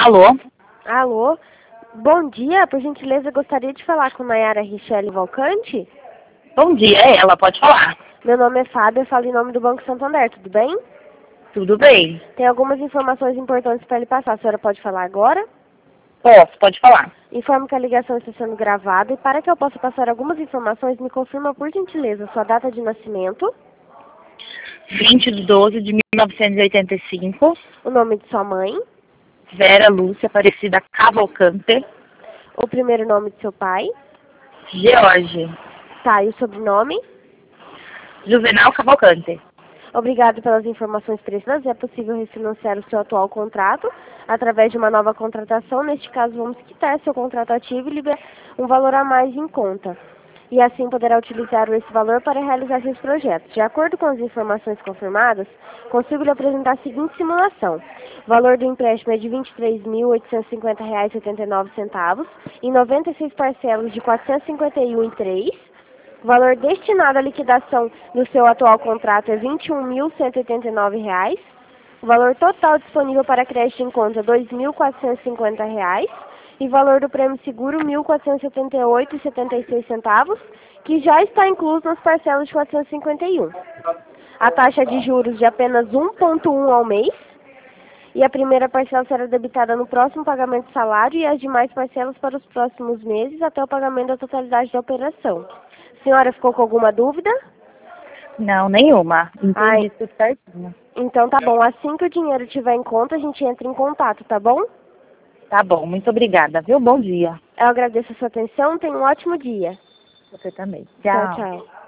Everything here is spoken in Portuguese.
Alô? Alô? Bom dia, por gentileza, gostaria de falar com Nayara Richelle Valcante? Bom dia, é ela, pode falar. Meu nome é Fábio, eu falo em nome do Banco Santander, tudo bem? Tudo bem? Tem algumas informações importantes para lhe passar, a senhora pode falar agora? Posso, pode falar. Informo que a ligação está sendo gravada e para que eu possa passar algumas informações, me confirma por gentileza sua data de nascimento, 20 de 12 de 1985, o nome de sua mãe, Vera Lúcia Aparecida Cavalcante, o primeiro nome de seu pai, George, tá, e o sobrenome. Juvenal Cavalcante. Obrigado pelas informações precisadas. É possível refinanciar o seu atual contrato através de uma nova contratação. Neste caso, vamos quitar seu contrato ativo e liberar um valor a mais em conta. E assim poderá utilizar esse valor para realizar seus projetos. De acordo com as informações confirmadas, consigo lhe apresentar a seguinte simulação. O valor do empréstimo é de R$ 23.850,79 em 96 parcelas de R$ 451,03. O valor destinado à liquidação do seu atual contrato é R$ 21.189. O valor total disponível para crédito em conta é R$ 2.450. E o valor do prêmio seguro R$ 1.478,76, que já está incluso nas parcelas de 451. A taxa de juros de apenas 1,1 ao mês. E a primeira parcela será debitada no próximo pagamento do salário e as demais parcelas para os próximos meses até o pagamento da totalidade da operação. Senhora, ficou com alguma dúvida? Não, nenhuma. Entendi tudo certinho. Então tá bom. Assim que o dinheiro estiver em conta, a gente entra em contato, tá bom? Tá bom, muito obrigada, viu? Bom dia. Eu agradeço a sua atenção. Tenha um ótimo dia. Você também. Tchau, Tchau. tchau.